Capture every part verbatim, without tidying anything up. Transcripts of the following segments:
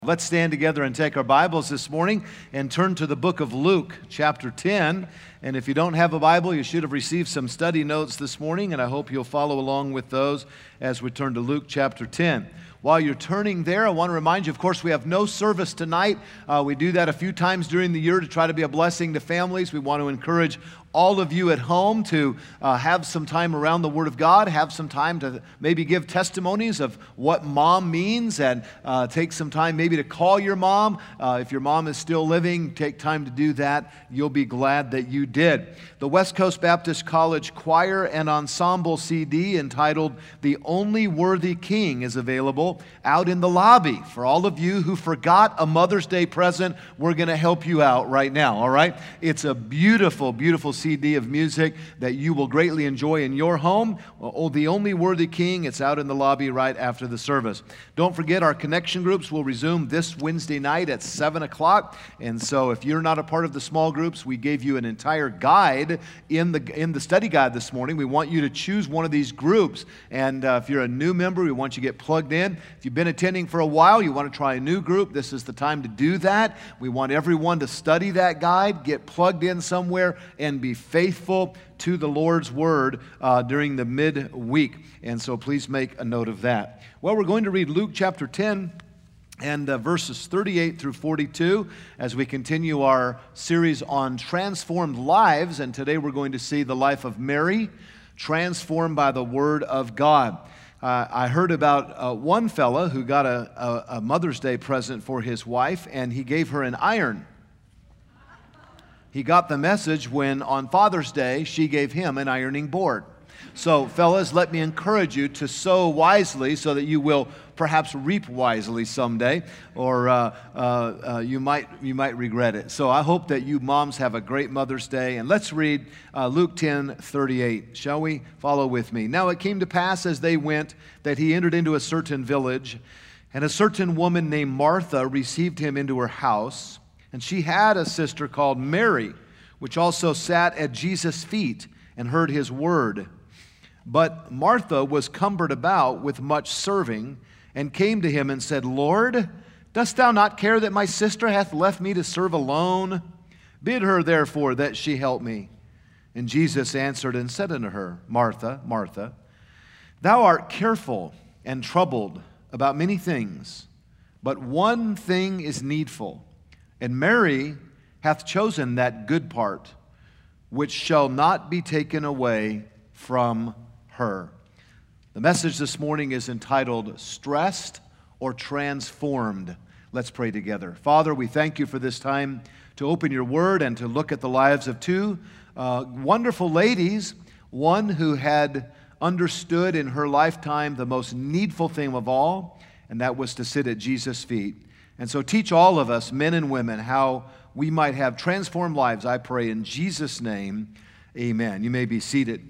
Let's stand together and take our Bibles this morning and turn to the book of Luke, chapter ten. And if you don't have a Bible, you should have received some study notes this morning, and I hope you'll follow along with those as we turn to Luke chapter ten. While you're turning there, I want to remind you, of course, we have no service tonight. Uh, we do that a few times during the year to try to be a blessing to families. We want to encourage all of you at home to uh, have some time around the Word of God, have some time to maybe give testimonies of what mom means, and uh, take some time maybe to call your mom. Uh, if your mom is still living, take time to do that. You'll be glad that you did. The West Coast Baptist College Choir and Ensemble C D entitled The Only Worthy King is available out in the lobby. For all of you who forgot a Mother's Day present, we're going to help you out right now, all right? It's a beautiful, beautiful C D of music that you will greatly enjoy in your home. Oh, The Only Worthy King, it's out in the lobby right after the service. Don't forget, our connection groups will resume this Wednesday night at seven o'clock. And so if you're not a part of the small groups, we gave you an entire guide in the, in the study guide this morning. We want you to choose one of these groups. And uh, if you're a new member, we want you to get plugged in. If you've been attending for a while, you want to try a new group, this is the time to do that. We want everyone to study that guide, get plugged in somewhere, and be faithful to the Lord's Word uh, during the midweek. And so please make a note of that. Well, we're going to read Luke chapter ten and uh, verses thirty-eight through forty-two as we continue our series on transformed lives. And today we're going to see the life of Mary, transformed by the Word of God. Uh, I heard about uh, one fella who got a, a, a Mother's Day present for his wife, and he gave her an iron. He got the message when on Father's Day, she gave him an ironing board. So, fellas, let me encourage you to sow wisely so that you will perhaps reap wisely someday, or uh, uh, uh, you might you might regret it. So I hope that you moms have a great Mother's Day. And let's read uh, Luke ten thirty-eight. Shall we? Follow with me. Now it came to pass as they went that he entered into a certain village, and a certain woman named Martha received him into her house. And she had a sister called Mary, which also sat at Jesus' feet and heard his word. But Martha was cumbered about with much serving, and came to him and said, Lord, dost thou not care that my sister hath left me to serve alone? Bid her therefore that she help me. And Jesus answered and said unto her, Martha, Martha, thou art careful and troubled about many things, but one thing is needful. And Mary hath chosen that good part, which shall not be taken away from her. The message this morning is entitled, Stressed or Transformed. Let's pray together. Father, we thank you for this time to open your word and to look at the lives of two uh, wonderful ladies, one who had understood in her lifetime the most needful thing of all, and that was to sit at Jesus' feet. And so teach all of us, men and women, how we might have transformed lives, I pray in Jesus' name, amen. You may be seated.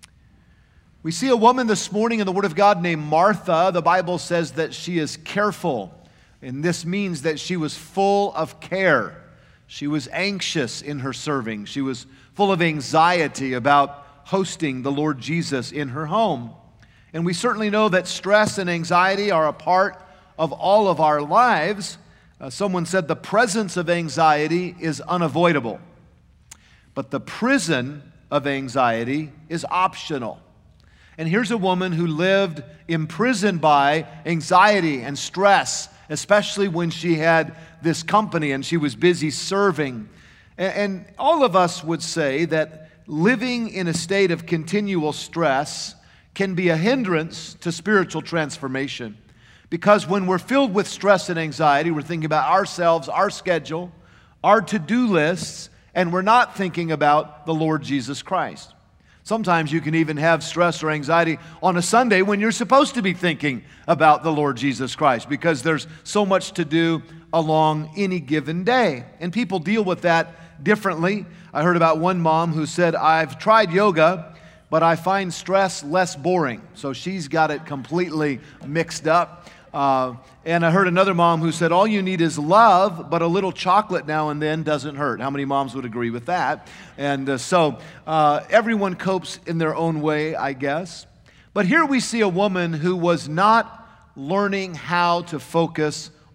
We see a woman this morning in the Word of God named Martha. The Bible says that she is careful, and this means that she was full of care. She was anxious in her serving. She was full of anxiety about hosting the Lord Jesus in her home. And we certainly know that stress and anxiety are a part of all of our lives. Uh, someone said the presence of anxiety is unavoidable, but the prison of anxiety is optional. And here's a woman who lived imprisoned by anxiety and stress, especially when she had this company and she was busy serving. And, and all of us would say that living in a state of continual stress can be a hindrance to spiritual transformation. Because when we're filled with stress and anxiety, we're thinking about ourselves, our schedule, our to-do lists, and we're not thinking about the Lord Jesus Christ. Sometimes you can even have stress or anxiety on a Sunday when you're supposed to be thinking about the Lord Jesus Christ, because there's so much to do along any given day. And people deal with that differently. I heard about one mom who said, I've tried yoga, but I find stress less boring. So she's got it completely mixed up. Uh, and I heard another mom who said, all you need is love, but a little chocolate now and then doesn't hurt. How many moms would agree with that? And uh, so uh, everyone copes in their own way, I guess. But here we see a woman who was not learning how to focus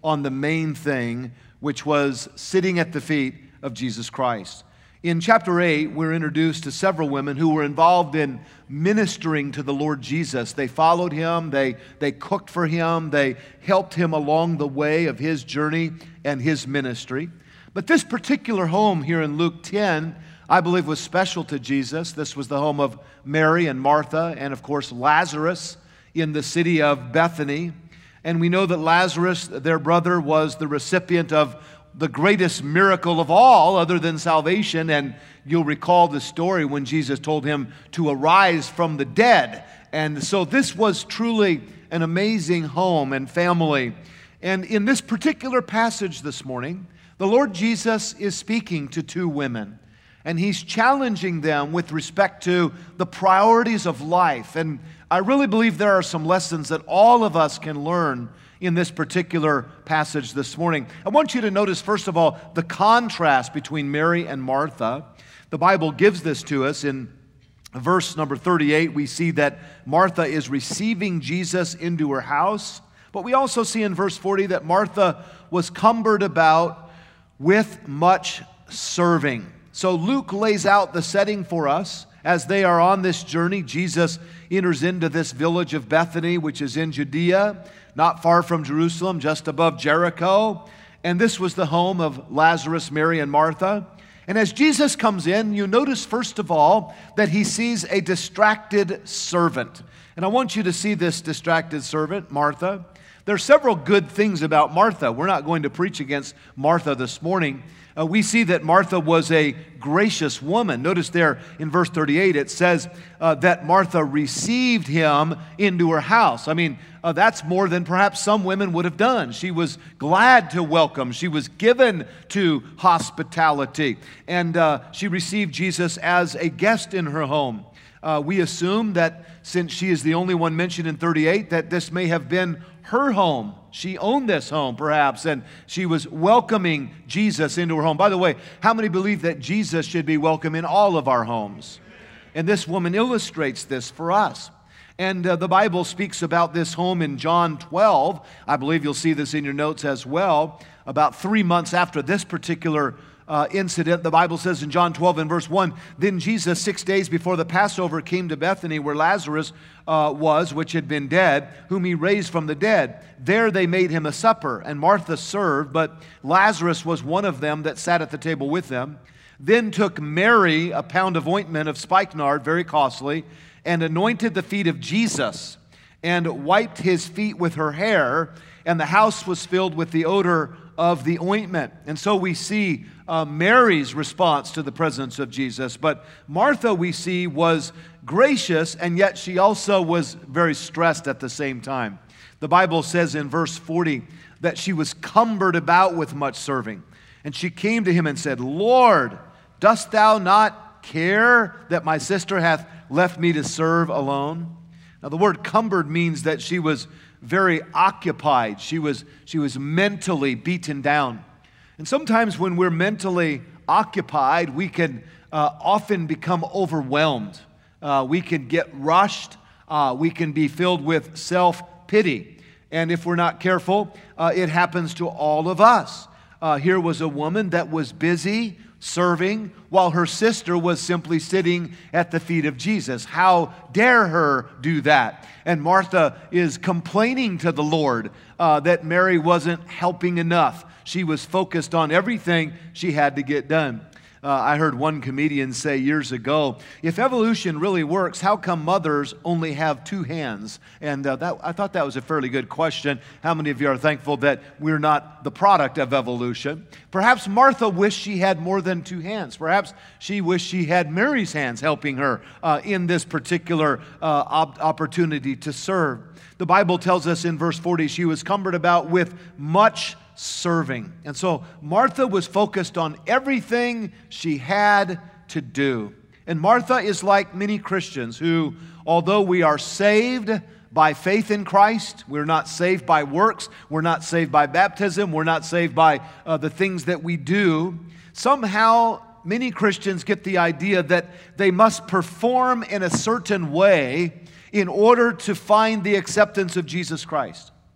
on the main thing, which was sitting at the feet of Jesus Christ. In chapter eight, we're introduced to several women who were involved in ministering to the Lord Jesus. They followed him, they, they cooked for him, they helped him along the way of his journey and his ministry. But this particular home here in Luke ten, I believe, was special to Jesus. This was the home of Mary and Martha and, of course, Lazarus in the city of Bethany. And we know that Lazarus, their brother, was the recipient of the greatest miracle of all other than salvation. And you'll recall the story when Jesus told him to arise from the dead. And so this was truly an amazing home and family. And in this particular passage this morning, the Lord Jesus is speaking to two women. And he's challenging them with respect to the priorities of life. And I really believe there are some lessons that all of us can learn in this particular passage this morning. I want you to notice, first of all, the contrast between Mary and Martha. The Bible gives this to us. In verse number thirty-eight, we see that Martha is receiving Jesus into her house. But we also see in verse forty that Martha was cumbered about with much serving. So Luke lays out the setting for us. As they are on this journey, Jesus enters into this village of Bethany, which is in Judea, not far from Jerusalem, just above Jericho. And this was the home of Lazarus, Mary, and Martha. And as Jesus comes in, you notice, first of all, that he sees a distracted servant. And I want you to see this distracted servant, Martha. There are several good things about Martha. We're not going to preach against Martha this morning. Uh, we see that Martha was a gracious woman. Notice there in verse thirty-eight, it says uh, that Martha received him into her house. I mean, uh, that's more than perhaps some women would have done. She was glad to welcome. She was given to hospitality. And uh, she received Jesus as a guest in her home. Uh, we assume that since she is the only one mentioned in thirty-eight, that this may have been her home. She owned this home, perhaps, and she was welcoming Jesus into her home. By the way, how many believe that Jesus should be welcome in all of our homes? And this woman illustrates this for us. And uh, the Bible speaks about this home in John twelve. I believe you'll see this in your notes as well. About three months after this particular Uh, incident, the Bible says in John twelve and verse one, then Jesus, six days before the Passover, came to Bethany where Lazarus uh, was, which had been dead, whom he raised from the dead. There they made him a supper, and Martha served, but Lazarus was one of them that sat at the table with them. Then took Mary a pound of ointment of spikenard, very costly, and anointed the feet of Jesus, and wiped his feet with her hair, and the house was filled with the odor of the ointment. And so we see uh, Mary's response to the presence of Jesus. But Martha, we see, was gracious, and yet she also was very stressed at the same time. The Bible says in verse forty that she was cumbered about with much serving. And she came to him and said, Lord, dost thou not care that my sister hath left me to serve alone? Now the word cumbered means that she was very occupied. She was, she was mentally beaten down. And sometimes when we're mentally occupied, we can uh, often become overwhelmed. Uh, we can get rushed. Uh, we can be filled with self-pity. And if we're not careful, uh, it happens to all of us. Uh, here was a woman that was busy serving while her sister was simply sitting at the feet of Jesus. How dare her do that? And Martha is complaining to the Lord uh, that Mary wasn't helping enough. She was focused on everything she had to get done. Uh, I heard one comedian say years ago, if evolution really works, how come mothers only have two hands? And uh, that, I thought that was a fairly good question. How many of you are thankful that we're not the product of evolution? Perhaps Martha wished she had more than two hands. Perhaps she wished she had Mary's hands helping her uh, in this particular uh, op- opportunity to serve. The Bible tells us in verse forty, she was cumbered about with much serving. And so Martha was focused on everything she had to do. And Martha is like many Christians who, although we are saved by faith in Christ, we're not saved by works, we're not saved by baptism, we're not saved by uh, the things that we do, somehow many Christians get the idea that they must perform in a certain way in order to find the acceptance of Jesus Christ.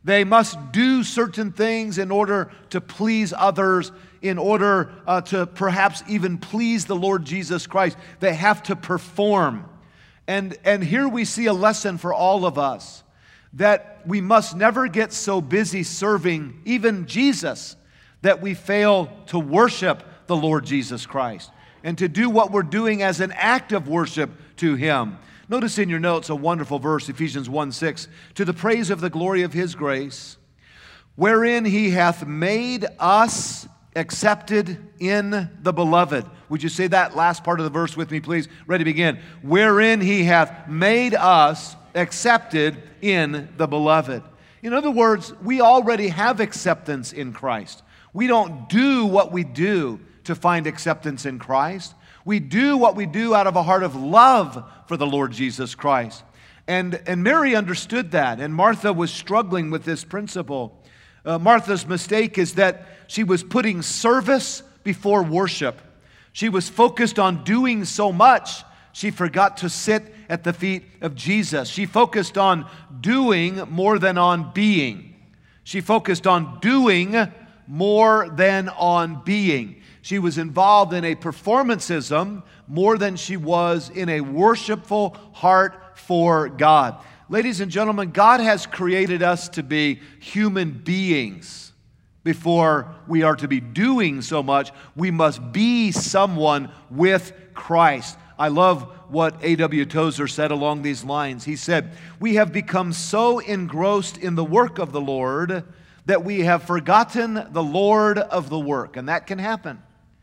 They must do certain things in order to please others, in order uh, to perhaps even please the Lord Jesus Christ. They have to perform. And, and here we see a lesson for all of us, that we must never get so busy serving even Jesus that we fail to worship the Lord Jesus Christ and to do what we're doing as an act of worship to Him. Notice in your notes a wonderful verse, Ephesians one six, to the praise of the glory of His grace, wherein He hath made us accepted in the beloved. Would you say that last part of the verse with me, please? Ready, begin. Wherein He hath made us accepted in the beloved. In other words, we already have acceptance in Christ. We don't do what we do to find acceptance in Christ. We do what we do out of a heart of love for the Lord Jesus Christ. And, and Mary understood that, and Martha was struggling with this principle. Uh, Martha's mistake is that she was putting service before worship. She was focused on doing so much, she forgot to sit at the feet of Jesus. She focused on doing more than on being. She focused on doing more than on being. She was involved in a performancism more than she was in a worshipful heart for God. Ladies and gentlemen, God has created us to be human beings. Before we are to be doing so much, we must be someone with Christ. I love what A W Tozer said along these lines. He said, "We have become so engrossed in the work of the Lord that we have forgotten the Lord of the work." And that can happen.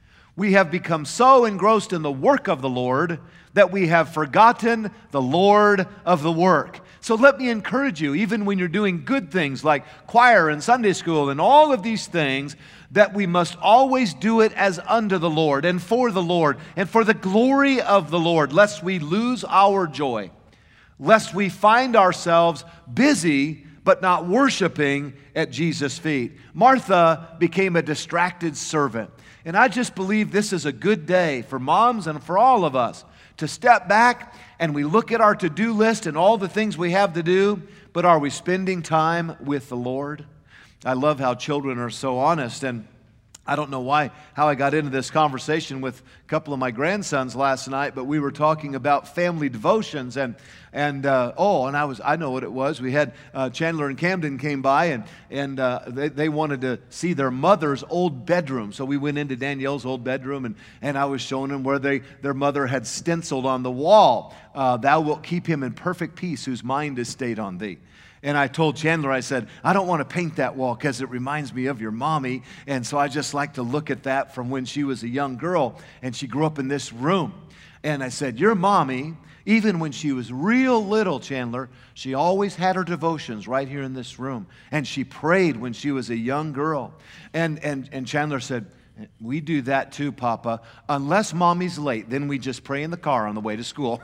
We have become so engrossed in the work of the Lord that we have forgotten the Lord of the work. So let me encourage you, even when you're doing good things like choir and Sunday school and all of these things, that we must always do it as unto the Lord and for the Lord and for the glory of the Lord, lest we lose our joy, lest we find ourselves busy but not worshiping at Jesus' feet. Martha became a distracted servant. And I just believe this is a good day for moms and for all of us to step back and we look at our to-do list and all the things we have to do, but are we spending time with the Lord? I love how children are so honest, and I don't know why, how I got into this conversation with a couple of my grandsons last night, but we were talking about family devotions, and and uh, oh, and I was I know what it was. We had uh, Chandler and Camden came by, and and uh, they they wanted to see their mother's old bedroom, so we went into Danielle's old bedroom, and and I was showing them where they their mother had stenciled on the wall, uh, "Thou wilt keep him in perfect peace, whose mind is stayed on thee." And I told Chandler, I said, "I don't want to paint that wall because it reminds me of your mommy. And so I just like to look at that from when she was a young girl and she grew up in this room." And I said, "Your mommy, even when she was real little, Chandler, she always had her devotions right here in this room. And she prayed when she was a young girl." And, and, and Chandler said, "We do that too, Papa. Unless mommy's late, then we just pray in the car on the way to school."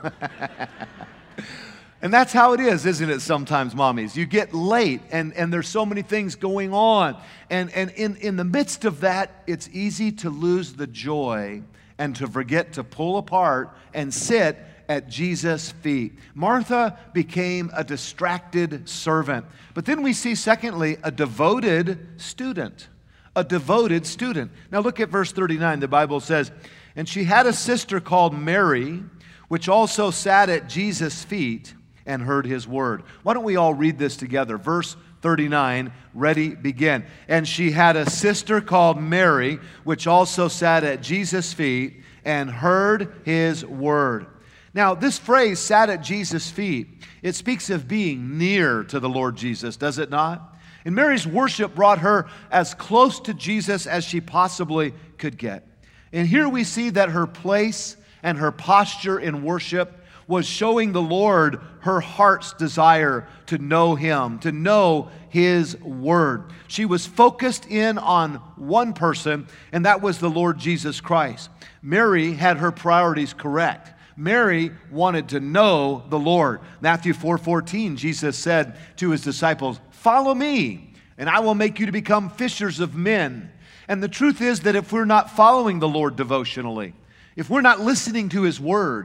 And that's how it is, isn't it, sometimes, mommies? You get late, and, and there's so many things going on. And, and in, in the midst of that, it's easy to lose the joy and to forget to pull apart and sit at Jesus' feet. Martha became a distracted servant. But then we see, secondly, a devoted student. A devoted student. Now look at verse thirty-nine. The Bible says, "And she had a sister called Mary, which also sat at Jesus' feet and heard his word." Why don't we all read this together? Verse thirty-nine, ready, begin. "And she had a sister called Mary, which also sat at Jesus' feet and heard his word." Now, this phrase, "sat at Jesus' feet," it speaks of being near to the Lord Jesus, does it not? And Mary's worship brought her as close to Jesus as she possibly could get. And here we see that her place and her posture in worship was showing the Lord her heart's desire to know Him, to know His Word. She was focused in on one person, and that was the Lord Jesus Christ. Mary had her priorities correct. Mary wanted to know the Lord. Matthew four fourteen, Jesus said to His disciples, "Follow me, and I will make you to become fishers of men." And the truth is that if we're not following the Lord devotionally, if we're not listening to His Word,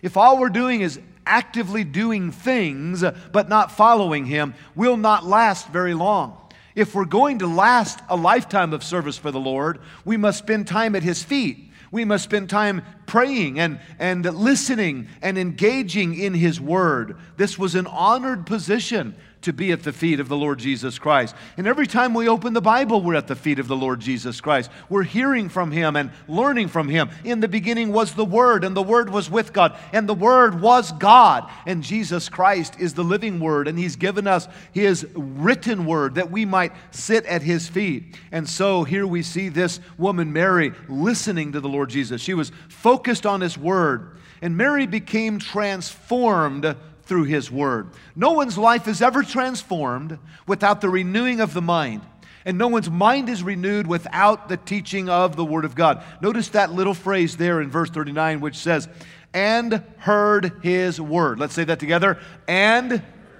If all we're doing is actively doing things but not following Him, we'll not last very long. If we're going to last a lifetime of service for the Lord, we must spend time at His feet. We must spend time praying and, and listening and engaging in His Word. This was an honored position to be at the feet of the Lord Jesus Christ. And every time we open the Bible, we're at the feet of the Lord Jesus Christ. We're hearing from Him and learning from Him. In the beginning was the Word, and the Word was with God, and the Word was God. And Jesus Christ is the living Word, and He's given us His written Word that we might sit at His feet. And so here we see this woman, Mary, listening to the Lord Jesus. She was focused on His Word, and Mary became transformed through His Word. No one's life is ever transformed without the renewing of the mind. And no one's mind is renewed without the teaching of the Word of God. Notice that little phrase there in verse thirty-nine, which says, and heard His Word. Let's say that together. And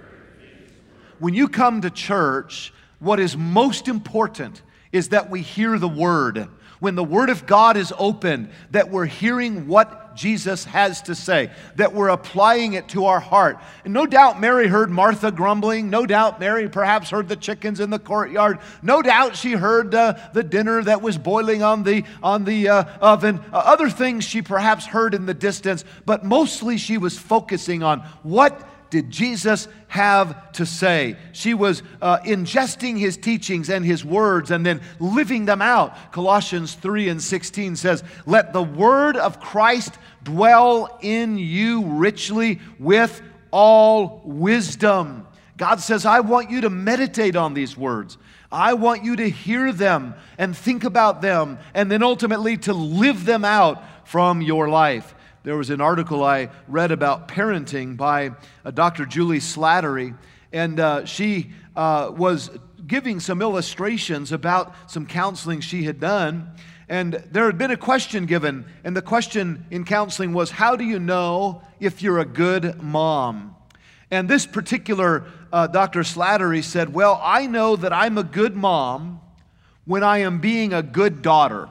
when you come to church, what is most important is that we hear the Word. When the Word of God is opened, that we're hearing what Jesus has to say, that we're applying it to our heart. And no doubt Mary heard Martha grumbling. No doubt Mary perhaps heard the chickens in the courtyard. No doubt she heard uh, the dinner that was boiling on the, on the uh, oven. Uh, other things she perhaps heard in the distance. But mostly she was focusing on what did Jesus have to say. She was uh, ingesting His teachings and His words and then living them out. Colossians three and sixteen says, let the word of Christ dwell in you richly with all wisdom. God says, I want you to meditate on these words. I want you to hear them and think about them and then ultimately to live them out from your life. There was an article I read about parenting by uh, Doctor Julie Slattery, and uh, she uh, was giving some illustrations about some counseling she had done. And there had been a question given, and the question in counseling was, how do you know if you're a good mom? And this particular uh, Doctor Slattery said, well, I know that I'm a good mom when I am being a good daughter.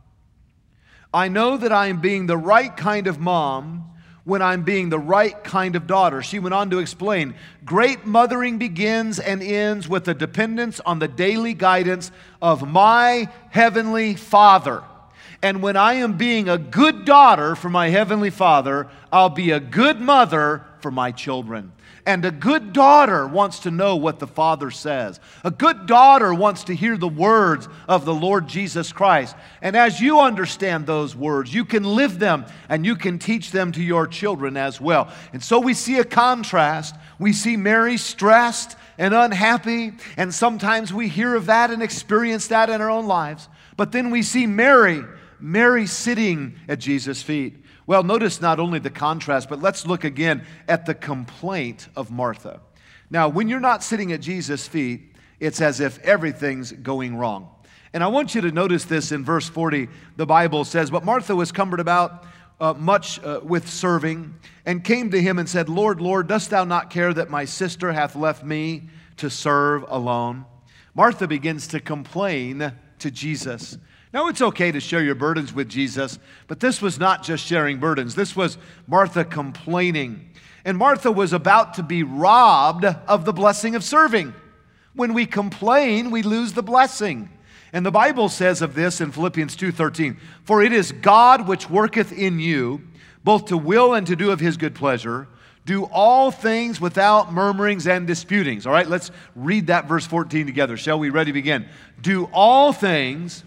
I know that I am being the right kind of mom when I'm being the right kind of daughter. She went on to explain, great mothering begins and ends with a dependence on the daily guidance of my Heavenly Father. And when I am being a good daughter for my Heavenly Father, I'll be a good mother for my children. And a good daughter wants to know what the Father says. A good daughter wants to hear the words of the Lord Jesus Christ. And as you understand those words, you can live them and you can teach them to your children as well. And so we see a contrast. We see Mary stressed and unhappy, and sometimes we hear of that and experience that in our own lives. But then we see Mary, Mary sitting at Jesus' feet. Well, notice not only the contrast, but let's look again at the complaint of Martha. Now, when you're not sitting at Jesus' feet, it's as if everything's going wrong. And I want you to notice this in verse forty. The Bible says, but Martha was cumbered about uh, much uh, with serving, and came to Him and said, Lord, Lord, dost Thou not care that my sister hath left me to serve alone? Martha begins to complain to Jesus. Now, it's okay to share your burdens with Jesus, but this was not just sharing burdens. This was Martha complaining. And Martha was about to be robbed of the blessing of serving. When we complain, we lose the blessing. And the Bible says of this in Philippians two thirteen, for it is God which worketh in you, both to will and to do of His good pleasure. Do all things without murmurings and disputings. All right, let's read that verse fourteen together. Shall we? Ready, begin. Do all things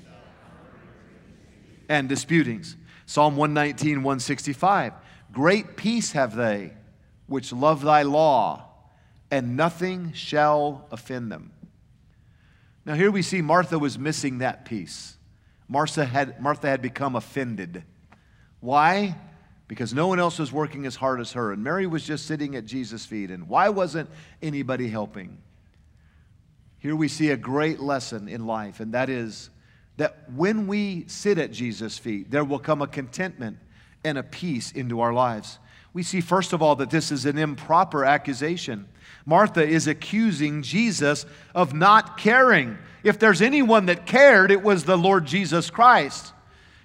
and disputings. Psalm one nineteen, one sixty-five. Great peace have they which love thy law, and nothing shall offend them. Now here we see Martha was missing that peace. Martha had, Martha had become offended. Why? Because no one else was working as hard as her. And Mary was just sitting at Jesus' feet. And why wasn't anybody helping? Here we see a great lesson in life, and that is that when we sit at Jesus' feet, there will come a contentment and a peace into our lives. We see, first of all, that this is an improper accusation. Martha is accusing Jesus of not caring. If there's anyone that cared, it was the Lord Jesus Christ.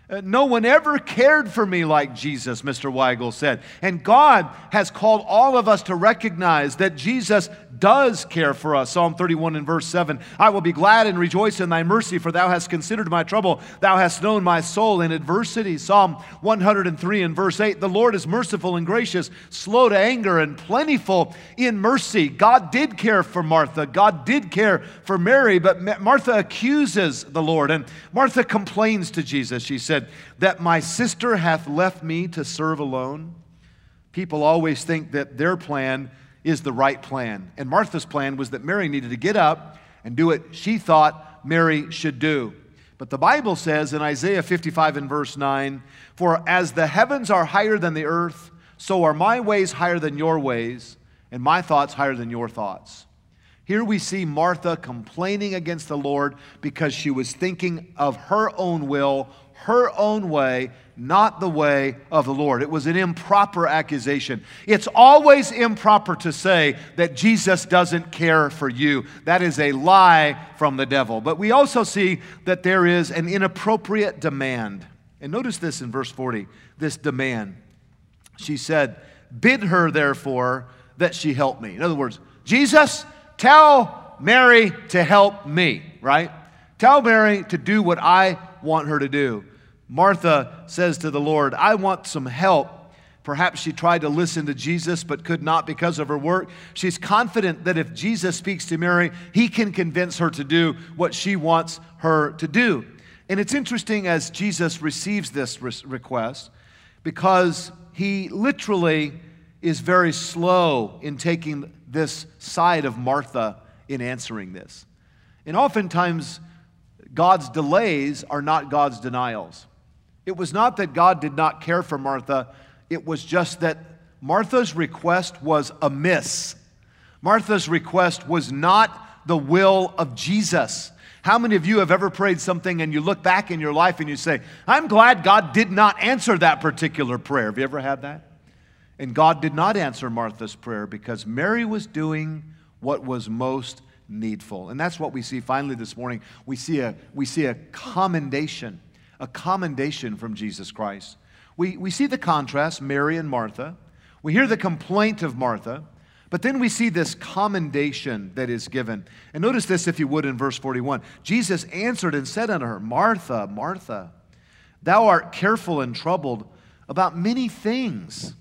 Uh, no one ever cared for me like Jesus, Mister Weigel said. And God has called all of us to recognize that Jesus does care for us. Psalm thirty-one and verse seven, I will be glad and rejoice in thy mercy, for thou hast considered my trouble. Thou hast known my soul in adversity. Psalm one hundred three and verse eight, the Lord is merciful and gracious, slow to anger and plentiful in mercy. God did care for Martha. God did care for Mary, but Martha accuses the Lord. And Martha complains to Jesus. She said, that my sister hath left me to serve alone. People always think that their plan is the right plan. And Martha's plan was that Mary needed to get up and do what she thought Mary should do. But the Bible says in Isaiah fifty-five and verse nine, for as the heavens are higher than the earth, so are my ways higher than your ways, and my thoughts higher than your thoughts. Here we see Martha complaining against the Lord because she was thinking of her own will, her own way, not the way of the Lord. It was an improper accusation. It's always improper to say that Jesus doesn't care for you. That is a lie from the devil. But we also see that there is an inappropriate demand. And notice this in verse forty, this demand. She said, bid her therefore that she help me. In other words, Jesus, tell Mary to help me, right? Tell Mary to do what I want her to do. Martha says to the Lord, I want some help. Perhaps she tried to listen to Jesus but could not because of her work. She's confident that if Jesus speaks to Mary, he can convince her to do what she wants her to do. And it's interesting as Jesus receives this request because he literally is very slow in taking this side of Martha in answering this. And oftentimes, God's delays are not God's denials. It was not that God did not care for Martha. It was just that Martha's request was amiss. Martha's request was not the will of Jesus. How many of you have ever prayed something and you look back in your life and you say, I'm glad God did not answer that particular prayer? Have you ever had that? And God did not answer Martha's prayer because Mary was doing what was most needful. And that's what we see finally this morning. We see a, we see a commendation, a commendation from Jesus Christ. We, we see the contrast, Mary and Martha. We hear the complaint of Martha, but then we see this commendation that is given. And notice this, if you would, in verse forty-one. Jesus answered and said unto her, Martha, Martha, thou art careful and troubled about many things,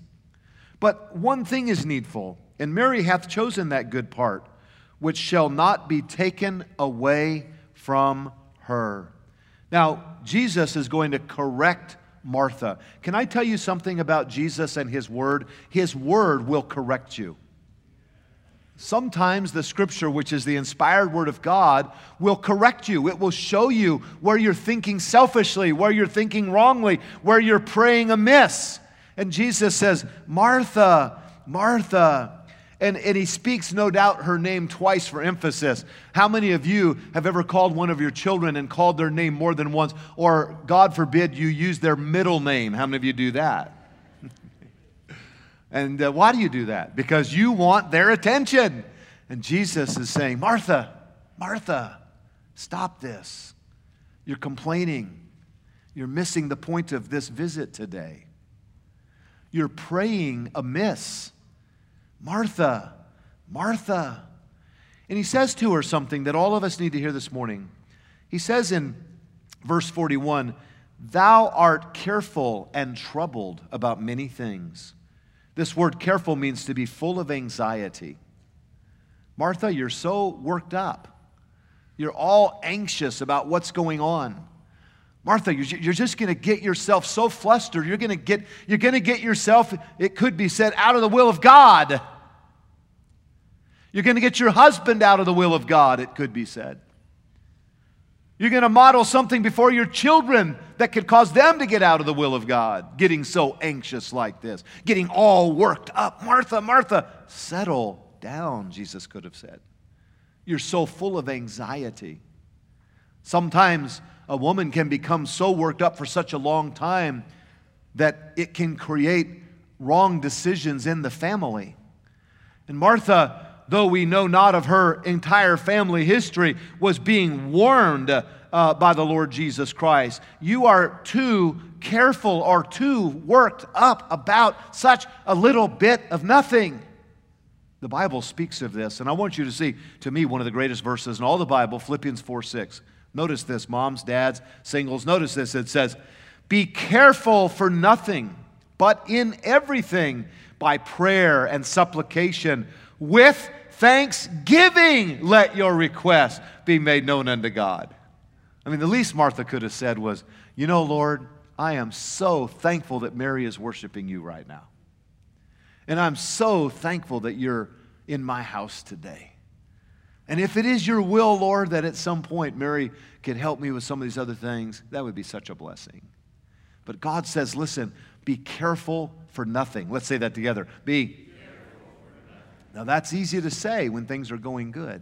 but one thing is needful, and Mary hath chosen that good part, which shall not be taken away from her. Now, Jesus is going to correct Martha. Can I tell you something about Jesus and His Word? His Word will correct you. Sometimes the Scripture, which is the inspired Word of God, will correct you. It will show you where you're thinking selfishly, where you're thinking wrongly, where you're praying amiss. And Jesus says, Martha, Martha. And, and he speaks, no doubt, her name twice for emphasis. How many of you have ever called one of your children and called their name more than once? Or, God forbid, you use their middle name. How many of you do that? And uh, why do you do that? Because you want their attention. And Jesus is saying, Martha, Martha, stop this. You're complaining. You're missing the point of this visit today. You're praying amiss. Martha, Martha. And he says to her something that all of us need to hear this morning. He says in verse forty-one, thou art careful and troubled about many things. This word careful means to be full of anxiety. Martha, you're so worked up. You're all anxious about what's going on. Martha, you're just going to get yourself so flustered. You're going to get, you're going to get yourself, it could be said, out of the will of God. You're going to get your husband out of the will of God, it could be said. You're going to model something before your children that could cause them to get out of the will of God, getting so anxious like this, getting all worked up. Martha, Martha, settle down, Jesus could have said. You're so full of anxiety. Sometimes a woman can become so worked up for such a long time that it can create wrong decisions in the family. And Martha, though we know not of her entire family history, was being warned uh, by the Lord Jesus Christ. You are too careful or too worked up about such a little bit of nothing. The Bible speaks of this, and I want you to see, to me, one of the greatest verses in all the Bible, Philippians four six. Notice this, moms, dads, singles. Notice this. It says, be careful for nothing, but in everything, by prayer and supplication, with thanksgiving, let your requests be made known unto God. I mean, the least Martha could have said was, you know, Lord, I am so thankful that Mary is worshiping you right now. And I'm so thankful that you're in my house today. And if it is your will, Lord, that at some point Mary can help me with some of these other things, that would be such a blessing. But God says, listen, be careful for nothing. Let's say that together. Be careful for nothing. Now that's easy to say when things are going good.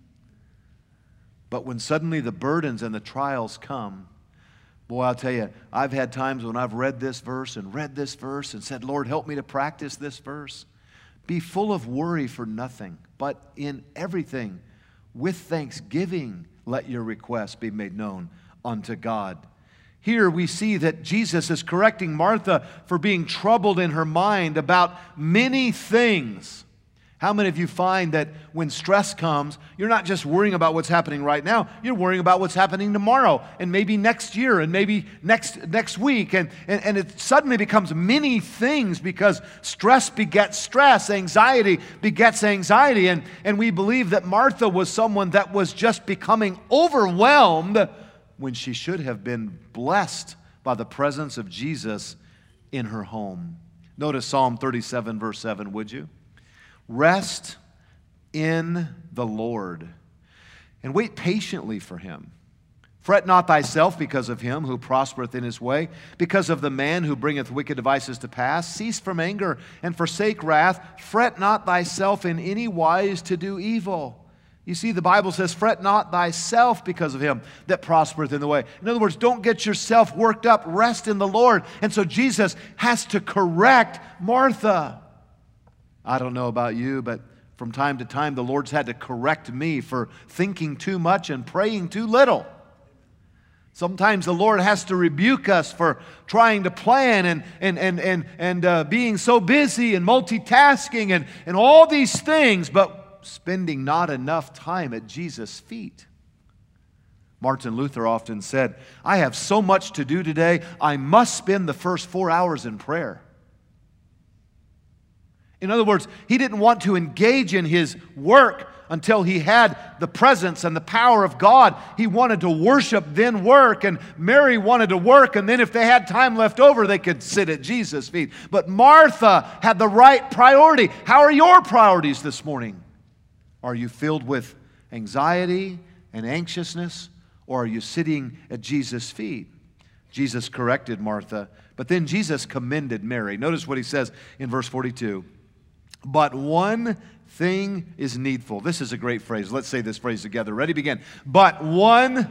But when suddenly the burdens and the trials come, boy, I'll tell you, I've had times when I've read this verse and read this verse and said, Lord, help me to practice this verse. Be full of worry for nothing, but in everything, with thanksgiving, let your requests be made known unto God. Here we see that Jesus is correcting Martha for being troubled in her mind about many things. How many of you find that when stress comes, you're not just worrying about what's happening right now, you're worrying about what's happening tomorrow and maybe next year and maybe next next week. And, and, and it suddenly becomes many things because stress begets stress, anxiety begets anxiety. And, and we believe that Martha was someone that was just becoming overwhelmed when she should have been blessed by the presence of Jesus in her home. Notice Psalm thirty-seven, verse seven, would you? Rest in the Lord, and wait patiently for him. Fret not thyself because of him who prospereth in his way, because of the man who bringeth wicked devices to pass. Cease from anger and forsake wrath. Fret not thyself in any wise to do evil. You see, the Bible says, fret not thyself because of him that prospereth in the way. In other words, don't get yourself worked up. Rest in the Lord. And so Jesus has to correct Martha. I don't know about you, but from time to time, the Lord's had to correct me for thinking too much and praying too little. Sometimes the Lord has to rebuke us for trying to plan and, and, and, and, and uh, being so busy and multitasking and, and all these things, but spending not enough time at Jesus' feet. Martin Luther often said, I have so much to do today, I must spend the first four hours in prayer. In other words, he didn't want to engage in his work until he had the presence and the power of God. He wanted to worship, then work. And Mary wanted to work, and then if they had time left over, they could sit at Jesus' feet. But Martha had the right priority. How are your priorities this morning? Are you filled with anxiety and anxiousness, or are you sitting at Jesus' feet? Jesus corrected Martha, but then Jesus commended Mary. Notice what he says in verse forty-two. But one thing is needful. This is a great phrase. Let's say this phrase together. Ready? Begin. But one,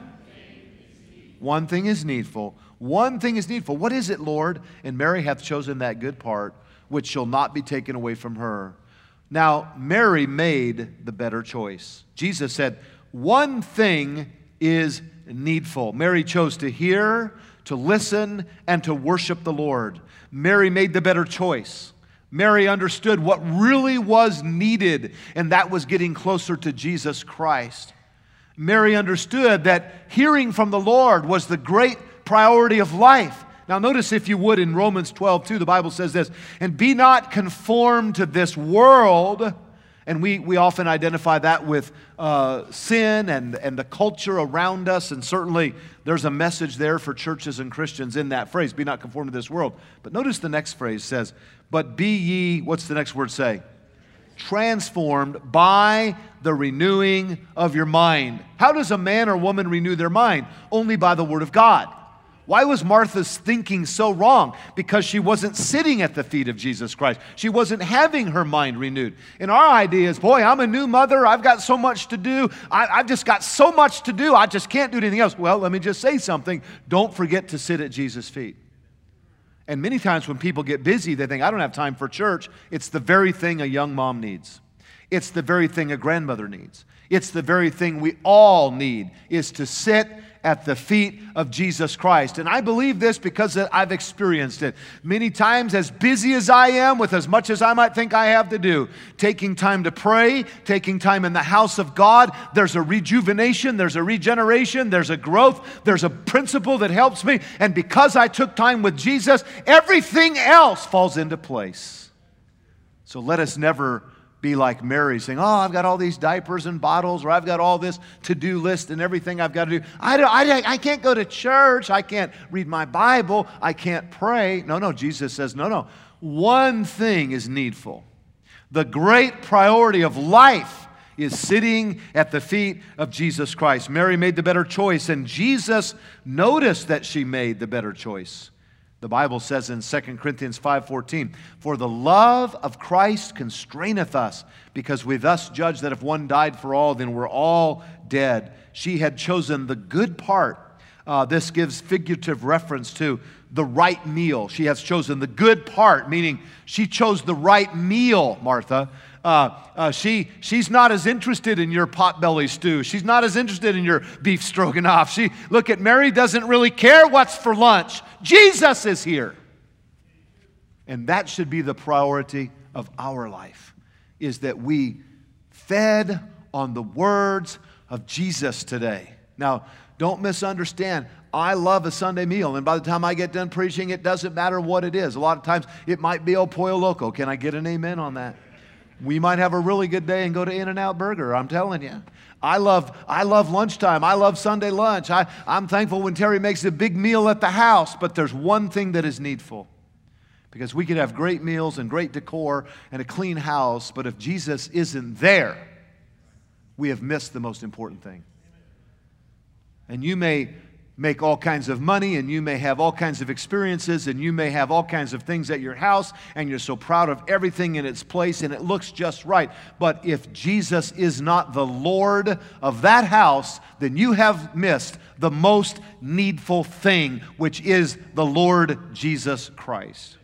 one thing is needful. One thing is needful. What is it, Lord? And Mary hath chosen that good part, which shall not be taken away from her. Now, Mary made the better choice. Jesus said, one thing is needful. Mary chose to hear, to listen, and to worship the Lord. Mary made the better choice. Mary understood what really was needed, and that was getting closer to Jesus Christ. Mary understood that hearing from the Lord was the great priority of life. Now notice, if you would, in Romans twelve two, the Bible says this, and be not conformed to this world. And we, we often identify that with uh, sin and, and the culture around us. And certainly there's a message there for churches and Christians in that phrase, be not conformed to this world. But notice the next phrase says, but be ye, what's the next word say? Transformed by the renewing of your mind. How does a man or woman renew their mind? Only by the word of God. Why was Martha's thinking so wrong? Because she wasn't sitting at the feet of Jesus Christ. She wasn't having her mind renewed. And our idea is, boy, I'm a new mother. I've got so much to do. I, I've just got so much to do. I just can't do anything else. Well, let me just say something. Don't forget to sit at Jesus' feet. And many times when people get busy, they think, I don't have time for church. It's the very thing a young mom needs. It's the very thing a grandmother needs. It's the very thing we all need, is to sit at the feet of Jesus Christ. And I believe this because I've experienced it. Many times, as busy as I am, with as much as I might think I have to do, taking time to pray, taking time in the house of God, there's a rejuvenation, there's a regeneration, there's a growth, there's a principle that helps me. And because I took time with Jesus, everything else falls into place. So let us never be like Mary saying, oh, I've got all these diapers and bottles, or I've got all this to-do list and everything I've got to do. I, don't, I, I can't go to church. I can't read my Bible. I can't pray. No, no, Jesus says, no, no. One thing is needful. The great priority of life is sitting at the feet of Jesus Christ. Mary made the better choice, and Jesus noticed that she made the better choice. The Bible says in Second Corinthians five fourteen, for the love of Christ constraineth us, because we thus judge that if one died for all, then we're all dead. She had chosen the good part. Uh, this gives figurative reference to the right meal. She has chosen the good part, meaning she chose the right meal, Martha. Uh, uh, she, she's not as interested in your potbelly stew. She's not as interested in your beef stroganoff. She, look at Mary, doesn't really care what's for lunch. Jesus is here. And that should be the priority of our life, is that we fed on the words of Jesus today. Now, don't misunderstand. I love a Sunday meal, and by the time I get done preaching, it doesn't matter what it is. A lot of times, it might be El Pollo Loco. Can I get an amen on that? We might have a really good day and go to In-N-Out Burger, I'm telling you. I love, I love lunchtime. I love Sunday lunch. I, I'm thankful when Terry makes a big meal at the house, but there's one thing that is needful. Because we could have great meals and great decor and a clean house, but if Jesus isn't there, we have missed the most important thing. And you may make all kinds of money, and you may have all kinds of experiences, and you may have all kinds of things at your house, and you're so proud of everything in its place, and it looks just right. But if Jesus is not the Lord of that house, then you have missed the most needful thing, which is the Lord Jesus Christ.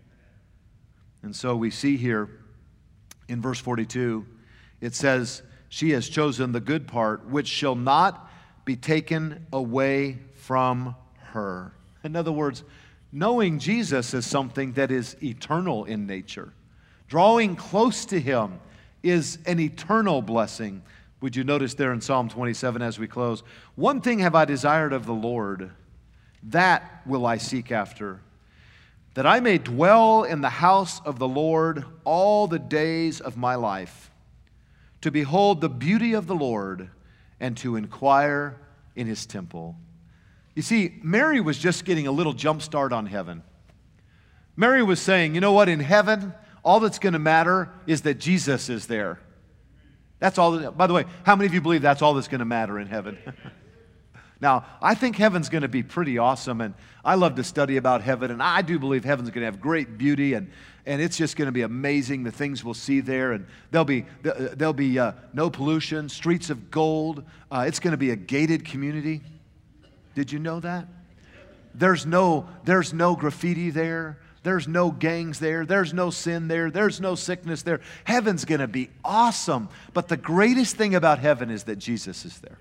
And so we see here in verse forty-two, it says, she has chosen the good part, which shall not be taken away from her. In other words, knowing Jesus is something that is eternal in nature. Drawing close to Him is an eternal blessing. Would you notice there in Psalm twenty-seven as we close? One thing have I desired of the Lord, that will I seek after, that I may dwell in the house of the Lord all the days of my life, to behold the beauty of the Lord and to inquire in His temple. You see, Mary was just getting a little jump start on heaven. Mary was saying, you know what, in heaven, all that's going to matter is that Jesus is there. That's all. That, by the way, how many of you believe that's all that's going to matter in heaven? Now, I think heaven's going to be pretty awesome, and I love to study about heaven, and I do believe heaven's going to have great beauty, and, and it's just going to be amazing, the things we'll see there, and there'll be, there'll be uh, no pollution, streets of gold. Uh, it's going to be a gated community. Did you know that? There's no, there's no graffiti there. There's no gangs there. There's no sin there. There's no sickness there. Heaven's going to be awesome, but the greatest thing about heaven is that Jesus is there.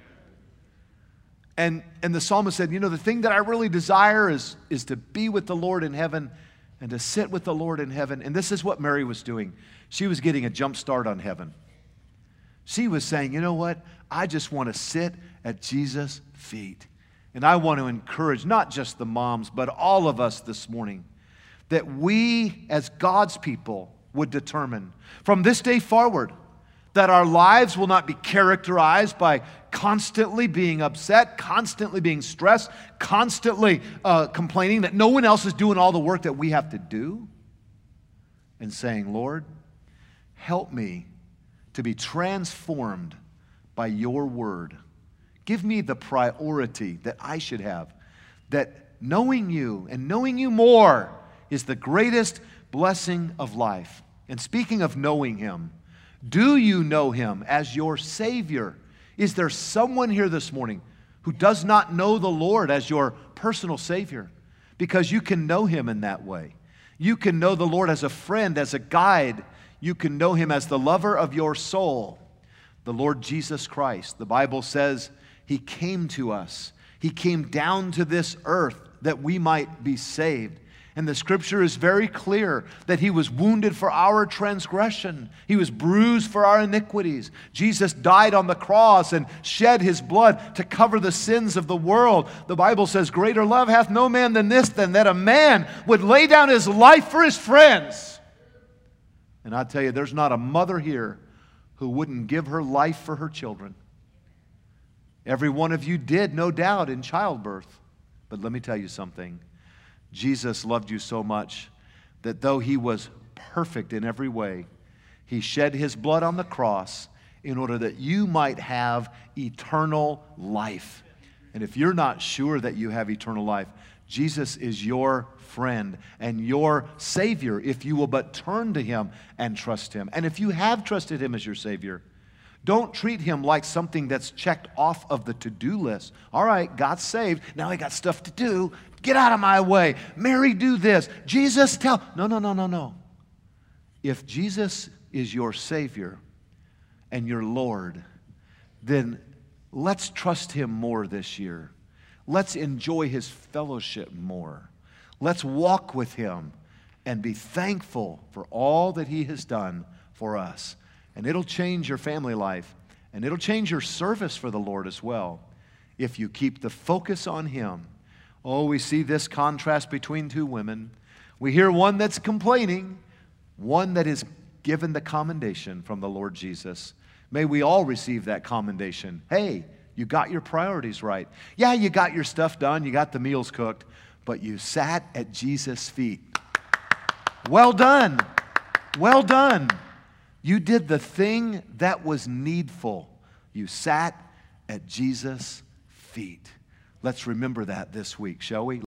And, and the psalmist said, you know, the thing that I really desire is, is to be with the Lord in heaven and to sit with the Lord in heaven. And this is what Mary was doing. She was getting a jump start on heaven. She was saying, you know what? I just want to sit at Jesus' feet. And I want to encourage not just the moms, but all of us this morning, that we as God's people would determine from this day forward that our lives will not be characterized by constantly being upset, constantly being stressed, constantly uh, complaining that no one else is doing all the work that we have to do, and saying, Lord, help me to be transformed by your word. Give me the priority that I should have, that knowing you and knowing you more is the greatest blessing of life. And speaking of knowing Him, do you know Him as your Savior? Is there someone here this morning who does not know the Lord as your personal Savior? Because you can know Him in that way. You can know the Lord as a friend, as a guide. You can know Him as the lover of your soul. The Lord Jesus Christ, the Bible says He came to us He came down to this earth that we might be saved. And the scripture is very clear that he was wounded for our transgression. He was bruised for our iniquities. Jesus died on the cross and shed his blood to cover the sins of the world. The Bible says, greater love hath no man than this, than that a man would lay down his life for his friends. And I tell you, there's not a mother here who wouldn't give her life for her children. Every one of you did, no doubt, in childbirth. But let me tell you something. Jesus loved you so much that though he was perfect in every way, he shed his blood on the cross in order that you might have eternal life. And if you're not sure that you have eternal life, Jesus is your friend and your Savior if you will but turn to him and trust him. And if you have trusted him as your Savior, don't treat him like something that's checked off of the to-do list. All right, got saved. Now I got stuff to do. Get out of my way. Mary, do this. Jesus, tell. No, no, no, no, no. If Jesus is your Savior and your Lord, then let's trust him more this year. Let's enjoy his fellowship more. Let's walk with him and be thankful for all that he has done for us. And it'll change your family life, and it'll change your service for the Lord as well if you keep the focus on him. Oh, we see this contrast between two women. We hear one that's complaining, one that is given the commendation from the Lord Jesus. May we all receive that commendation. Hey, you got your priorities right. Yeah, you got your stuff done, you got the meals cooked, but you sat at Jesus' feet. Well done. Well done. You did the thing that was needful. You sat at Jesus' feet. Let's remember that this week, shall we?